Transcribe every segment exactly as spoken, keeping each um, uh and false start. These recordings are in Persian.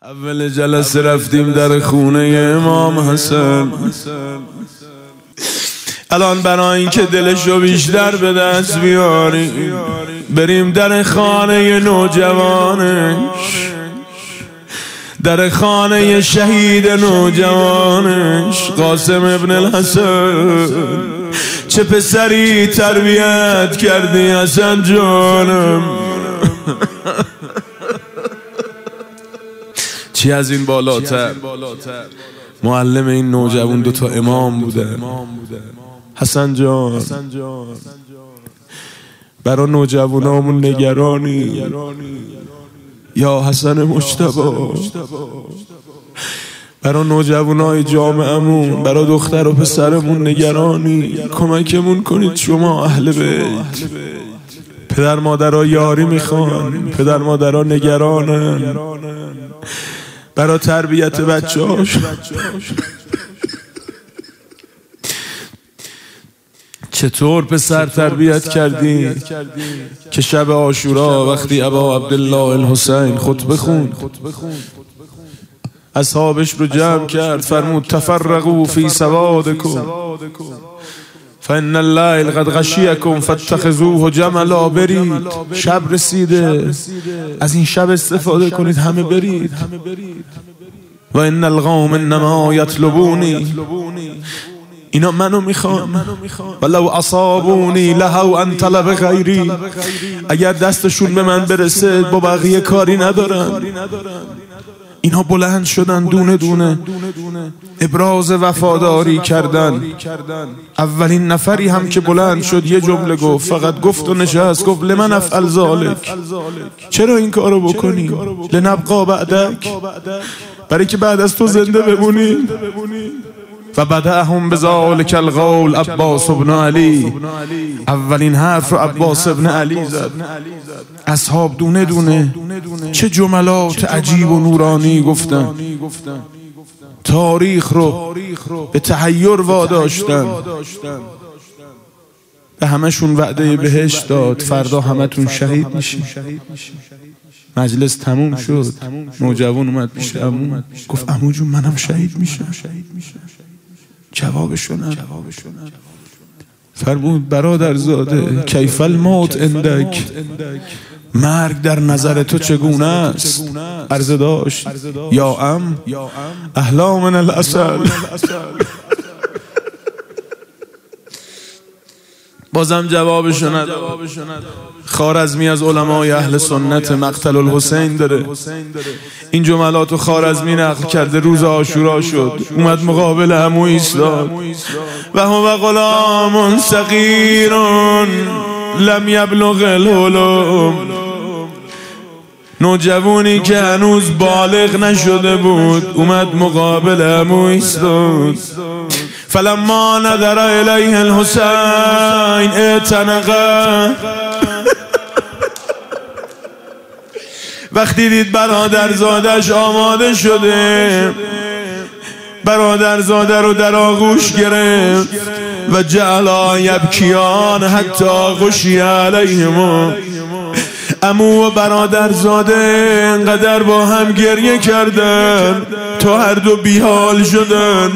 اول جلسه رفتیم در خونه امام حسن. الان برای اینکه دلشو بیشتر به دست بیاریم بریم در خانه نوجوانش، در خانه شهید نوجوانش قاسم ابن الحسن. چه پسری تربیت کردی حسن جانم. چی از این بالاتر؟ معلم این نوجوان دو تا امام بوده. حسن جان برای نوجوانامون نگرانی؟ یا حسن مجتبی برای نوجوانای جامعه‌مون، برای دختر و پسرمون نگرانی؟ کمکمون کنید شما اهل بیت. پدر مادرها یاری میخوان، پدر مادرها نگرانن برای تربیت بچه‌هاش. چطور پسر تربیت کردی که شب عاشورا وقتی ابا عبدالله الحسین خطبه خوند اصحابش رو جمع کرد، فرمود تفرقوا فی سوادکم فان الليل قد غشیکم فاتخذوه جملا. برید، شب رسیده، از این شب استفاده کنید، همه برید. و ان القوم انما یطلبونی، اینا منو میخوان. ولو اصابونی لهو ان طلب غیری، اگر دستشون به من برسه با بقیه کاری ندارن. اینها بلند شدن دونه دونه ابراز وفاداری کردن. اولین نفری هم که بلند شد یه جمله گفت، فقط گفت و نشست، گفت لمن افعل ذلک، چرا این کارو بکنی؟ لنبقا بعدک، برای که بعد از تو زنده بمونی. و بدأهم بذلک القول عباس ابن علی، اولین حرف رو عباس ابن علی زد. اصحاب دونه دونه چه جملات عجیب و نورانی گفتن، تاریخ رو به تحیر واداشتن. به همشون وعده بهشت داد، فردا همتون شهید میشین. مجلس تموم شد، نوجوان اومد پیش عمو، گفت عمو جون منم شهید میشم. جوابشو نداد. فرمود برادرزاده کیف الموت عندک، مرگ در نظر تو چگونه است؟ عرضه داشت یا ام احلا من العسل. بازم جوابشو نداد. خوارزمی از علمای اهل سنت مقتل الحسین داره. این جملاتو خوارزمی نقل کرده. روز عاشورا شد، اومد مقابل عمو ایستاد. و هو غلام صغیر لم یبلغ الحلم، نوجوانی که هنوز بالغ نشده بود اومد مقابل عمو ایستاد. فلما نظر الیه الحسین اعتنقه، وقتی دید برادرزادش آماده شده، برادرزاده رو در آغوش گرفت. و جعلا یبکیان حتی غشی علیهما، عمو و برادرزاده انقدر با هم گریه کردن تا هر دو بیحال شدن.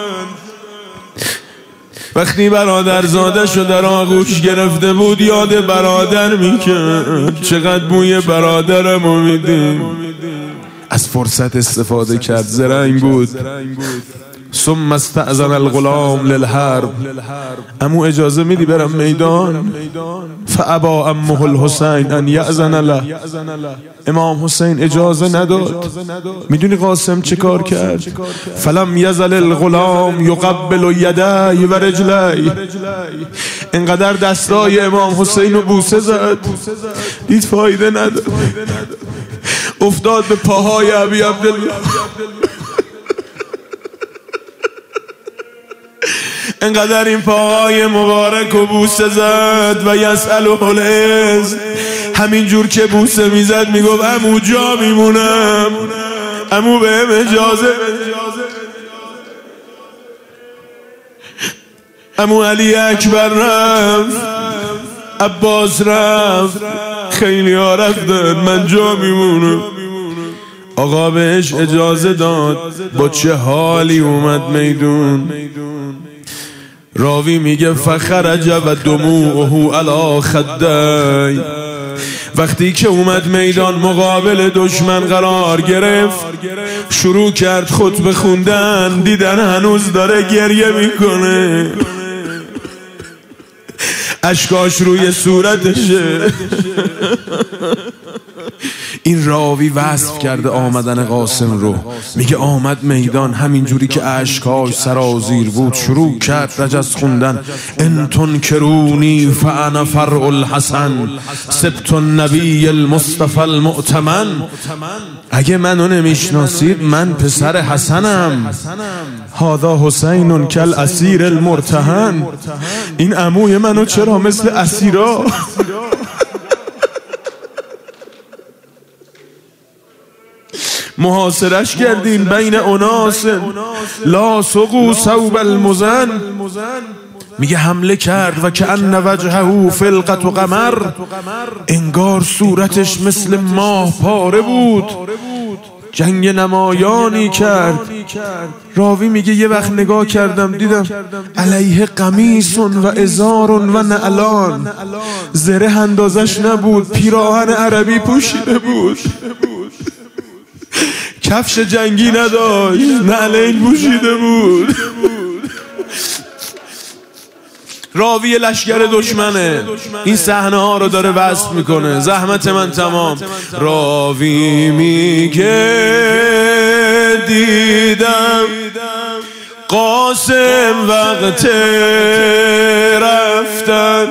وقتی برادرزاده شو در آغوش گرفته بود یاد برادر میکرد. چقدر بوی برادرمو میدیم. از فرصت استفاده کرد، زرنگ بود. ثم استأذن الغلام للحرب، امو اجازه میدی برم میدان؟ فابا امه الحسین ان یأذن له، امام حسین اجازه نداد. میدونی قاسم چه کار کرد؟ فلم یزل الغلام یقبل یدی و رجلی، انقدر دستای امام حسین رو بوسه زد، دید فایده نداد، افتاد به پاهای ابی عبدالله. انقدر این پاهای مبارک و بوسه زد. و یسأله العز، همین جور که بوسه میزد میگفت عمو جا میمونم، عمو بهم اجازه. عمو علی اکبر رفت، عباس رفت، خیلی ها رفتن، من جا میمونم. آقا بهش اجازه داد. با چه حالی اومد میدون. راوی میگه فخرج و دموعه علی خدی. وقتی که اومد میدان مقابل دشمن قرار گرفت، شروع کرد خطبه خوندن. دیدن هنوز داره گریه میکنه، اشکاش روی صورتشه. این راوی وصف کرده آمدن قاسم رو. میگه آمد میدان، همینجوری که اشکاش سرازیر بود شروع کرد رجز خوندن. ان تنکرونی فانا فرع الحسن سبت النبی المصطفى المؤتمن. اگه منو نمیشناسید من پسر حسنم. هذا حسین کالاسیر المرتهن. این عموی منو چرا مثل اسیرا. محاصرش کردیم بین اناس لا سقو ثوب المزن. میگه حمله کرد و کأن وجهه فلقة و قمر. انگار صورتش مثل ماه پاره بود. جنگ نمایانی کرد. راوی میگه یه وقت نگاه کردم دیدم علیه قمیص و ازار و نعلان. زره اندازش نبود، پیراهن عربی پوشیده بود، کفش جنگی نداشت، نعلین پوشیده بود. راوی لشکر دشمنه، این صحنه ها رو داره وصف میکنه. زحمت من تمام. راوی میگه دیدم قاسم وقت رفتن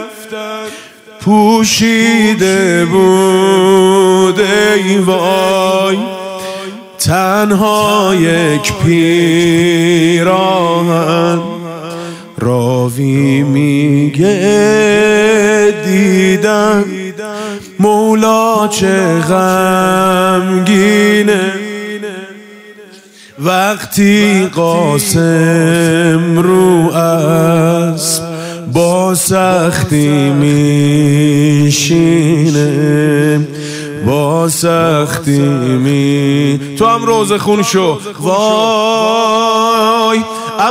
پوشیده بود ای وای تنها یک پیراهن. راوی میگه دیدم مولا چه غمگینه وقتی قاسم رو اسب با سختی میشینه، با سختی می. تو هم روز خون شو. وای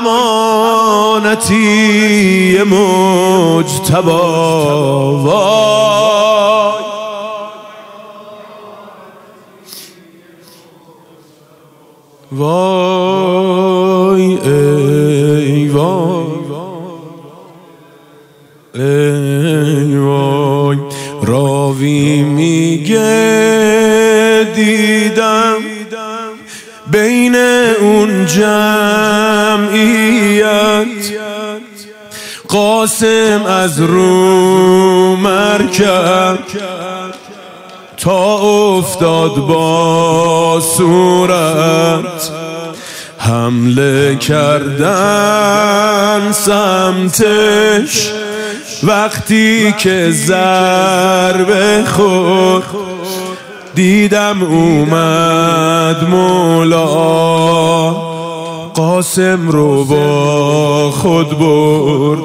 امانتی مجتبی، وای وای ای وای ای وای. راوی میگه دیدم بین اون جمعیت قاسم از رو مرکب تا افتاد با صورت حمله کردن سمتش. وقتی که ضربه خورد دیدم اومد مولا قاسم رو با خود برد.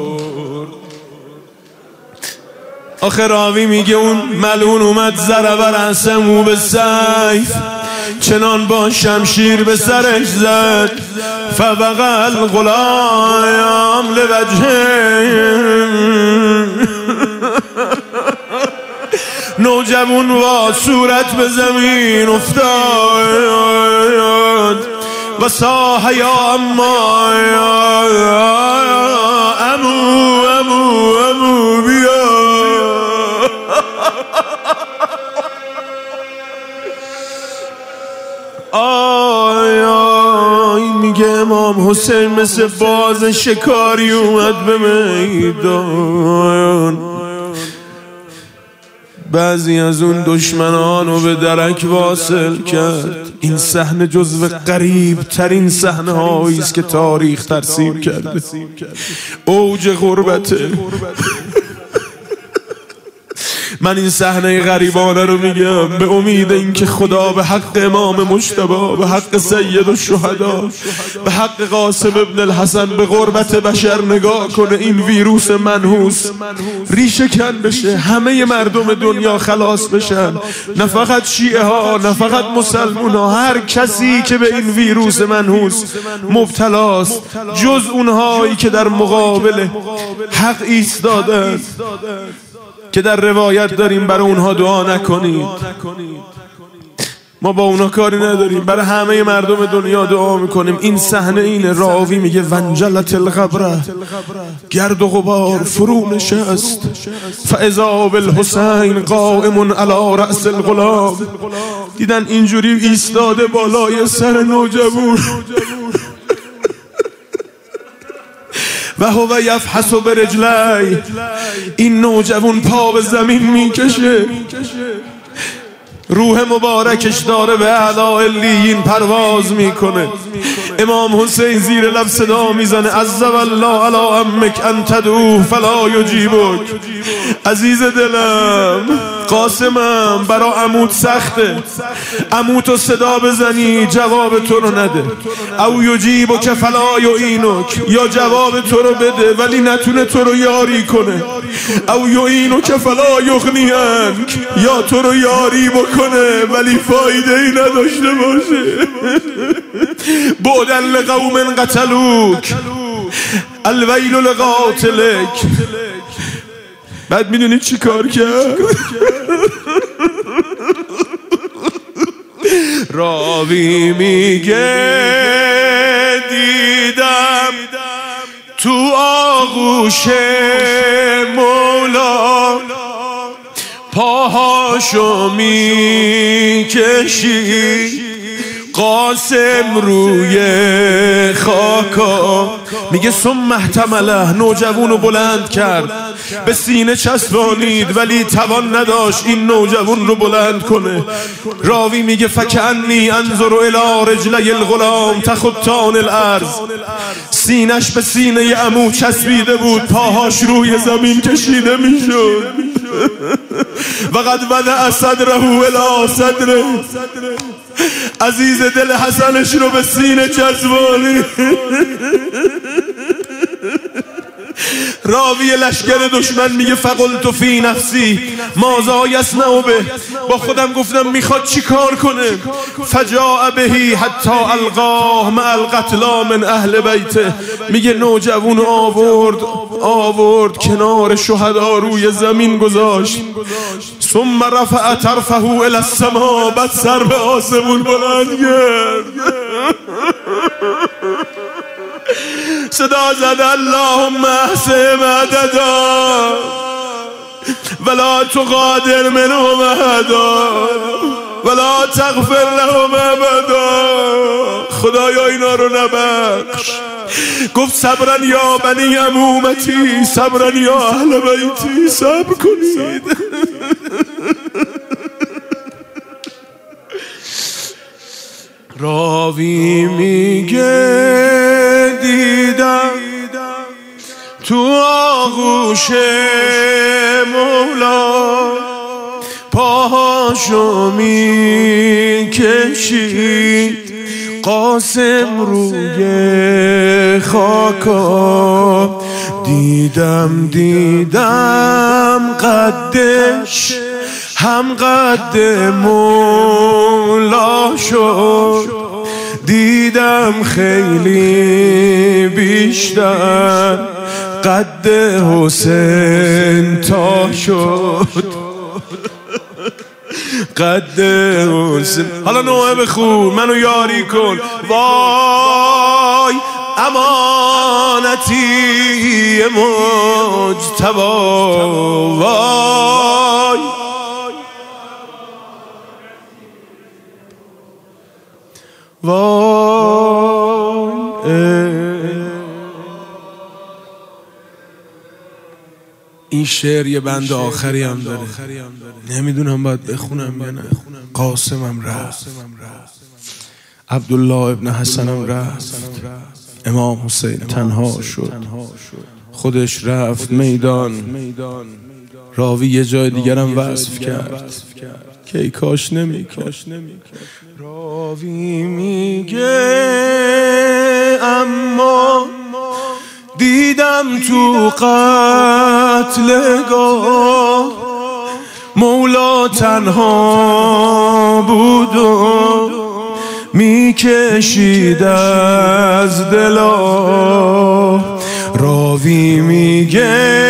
آخه راوی میگه اون ملعون اومد ضرب رأسه به سیف، چنان با شمشیر به سرش زد. فوقع الغلام لوجهه، نوجوان و صورت به زمین افتاد و صاح یا اما امو امو امو بیا. آی آی میگه امام حسین مثل باز شکاری اومد به میدان. بعضی از اون دشمنانو به درک واصل کرد. این صحنه جزو غریب ترین صحنه هایی است که تاریخ ترسیم کرده. اوج غربته. من این صحنه غریبانه رو میگم به امید اینکه خدا به حق امام مجتبی، به حق سید الشهدا، به حق قاسم ابن الحسن به غربت بشر نگاه کنه، این ویروس منحوس ریشه کن بشه، همه مردم دنیا خلاص بشن، نه فقط شیعه ها، نه فقط مسلمون ها، هر کسی که به این ویروس منحوس مبتلاست، جز اونهایی که در مقابل حق ایستادن که در روایت داریم برای اونها دعا نکنید. ما با اونا کاری نداریم، برای همه مردم دنیا دعا میکنیم. این صحنه اینه، راوی میگه ونجلت الغبره، گرد و غبار فرو نشست، فاذا بالحسین قائم علی رأس الغلام. دیدن اینجوری ایستاده بالای سر نوجوان و هو یفحص برجلی، این نوجوان پا به زمین میکشه، روح مبارکش داره به اعلی علیین پرواز میکنه. امام حسین زیر لب صدا میزنه عز والله علی عمک ان تدعوه فلا یجیبک. عزیز دلم، قاسمم، برا عمود سخته، عمودو صدا بزنی جواب تو رو نده، او یجیبک فلا یعینک، یا جواب تو رو بده ولی نتونه تو رو یاری کنه، او یعینک فلا یغنیک، یا تو رو یاری بکنه ولی فایده ای نداشته باشه. بعدن لقوم قتلوک الویل لقاتلک. بعد میدونی چی کار کرد؟ راوی میگه دیدم تو آغوش مولا، پاهاشو میکشی قاسم روی خاکا. میگه ثم احتمله، نوجوانو بلند کرد، به سینه چسبانید ولی توان نداشت این نوجوان رو بلند کنه. راوی میگه فکأنی انظر الی رجلی الغلام تخطان الارض، سینش به سینه عمو چسبیده بود، پاهاش روی زمین کشیده میشد. و قد وضع صدره الی صدره، عزیز دل حسنش رو به سینه چسبانی. راوی لشکر دشمن میگه فقلت فی نفسی ماذا یصنع به، با خودم گفتم میخواد چی کار کنه. فجاء بهی حتی القاه مع القتلا من اهل بیته، میگه نوجوان آورد آورد کنار شهدا روی زمین گذاشت. ثم رفع طرفه الی السما، بعد سر به آسمون بلند کرد، صدا زد اللهم احسن مددا ولا تغادر منهم احدا ولا تغفر لهم ابدا. خدایا اینا رو نبخش. گفت صبرن یا بنی عمومتی، صبرن یا اهل بیتی، صبر کنید. راوی میگه دیدم تو آغوش مولا، پاهاشو میکشید قاسم روی خاکا. دیدم دیدم قدش هم قد مولا شد، دیدم خیلی بیشتر قد حسین تا شد، قد حسین. حالا نوعه بخون، منو یاری کن. وای امانتی مجتبی، وای وای. این شعر یه بند آخری هم داره، نمیدونم باید بخونم یا نه. قاسمم رفت، عبدالله ابن حسنم رفت، امام حسین تنها شد، خودش رفت میدان، راوی یه جای دیگرم وصف کرد که ای کاش نمی کاش نمی راوی میگه اما دیدم تو قتلگاه مولا تنها بود و میکشید از دلا. راوی میگه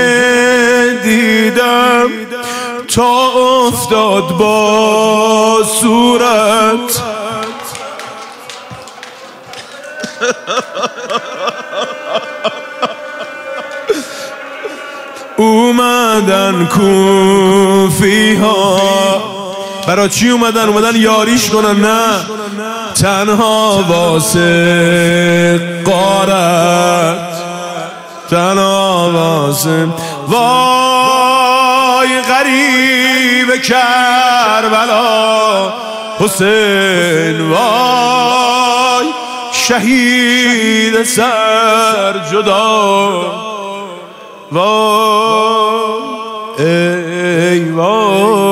دیدم تا افتاد با صورت اومدن کوفی ها. برا چی اومدن؟ اومدن یاریش کنن؟ نه، تنها واسه غارت، تنها واسه. وای غریب کربلا حسین، وای شهید سر جدا، وای ای وای